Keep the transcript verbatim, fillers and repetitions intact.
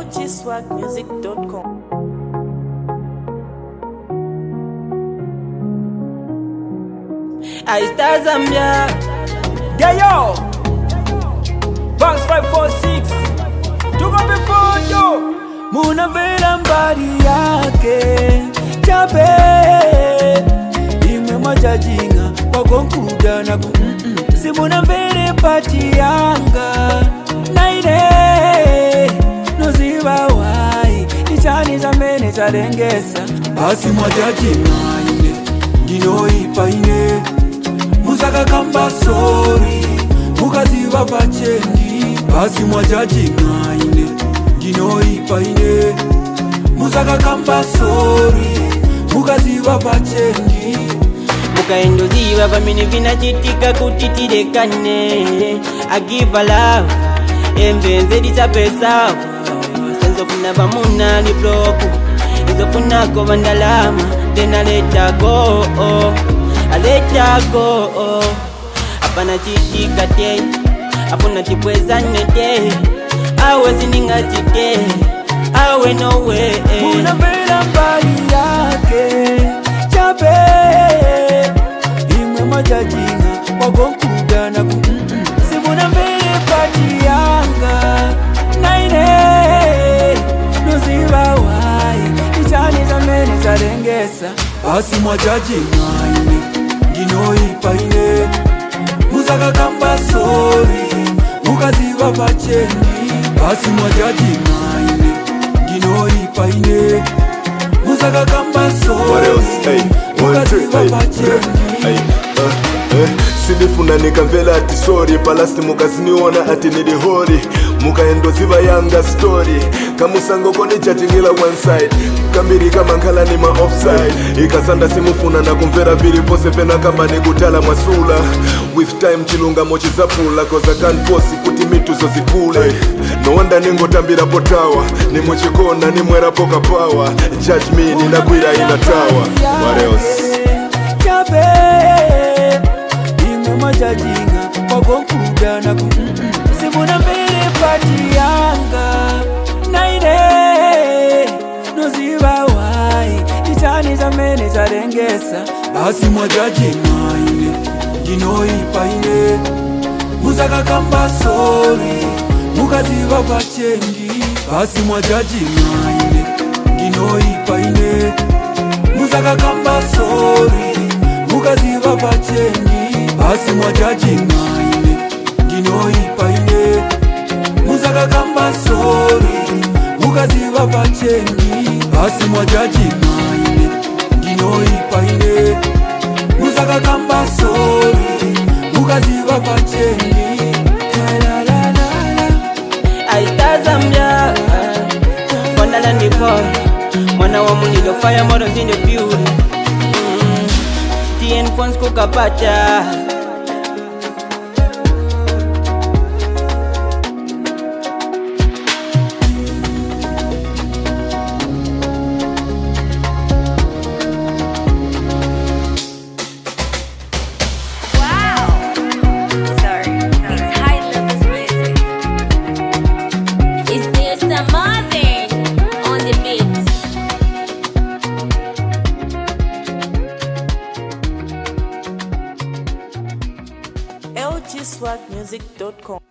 L G swag music dot com. I star Zambia. Yeah, yo. Banks five four six. Took up a photo. Muna vela mbari yake chape imwe majajinga wakonkuda na ku simuna vele pati yanga naide noziba wai ichani zamene chalengesa basi mwajajinga ine ndinoipa ine muzaka kamba sorry mukaziva pachendi basi mwajajinga ine ndinoipa ine muzaka kamba sorry mukaziva pachendi mukaendoziva pamene vinachitika kuti tilekane I give a love emvenze lichapesa senzofuna vamuna libloku izofunako vandalama then I let her go I let her go apana chitika te afuna chipwezane te awe sininga chite awe no way muna vela mbali yake chape imwe majajinga wagonkuda na ku simuna vele pati yanga naine noziva wai ichani zamene chalengesa basi mwajajinga ine ndinoipa ine muzaka kamba sorry mukaziva pachendi basi mwajajinga ine ndinoipa ine muzaka kamba sorry mukaziva pachendi sindifuna nikamvela ati sorry palasti mukaziniona ati nilihori mukaendoziva yanga story kamusango kone chatingila one side kambiri kama nkhala ni ma offside ikasanda simufuna na kumvera vili pose pena kama nikutala masula with time chilungamo chizapula cause I can't force kuti mitu zozikule no wonder ningotambira potawa nimuchikona nimwerapo kapawa judge me ninakwira ina tawa what else majajinga wagonkuda na ku simuna vele pati yanga naide noziva wai ichani zamene chalengesa basi mwajajinga ine ndinoipa ine muzaka kamba sorry mukaziva pachendi basi mwajajinga ine ndinoipa ine muzaka kamba sorry mukaziva pachendi basi mwajajinga ine ndinoipa ine muzaka kamba sorry mukaziva pachendi basi mwajajinga ine ndinoipa ine muzaka kamba sorry mukaziva pachendi I star Zambia Wonderland the boy mwana wa muniga fire models in the building T N phones kukapata L G swag music dot com.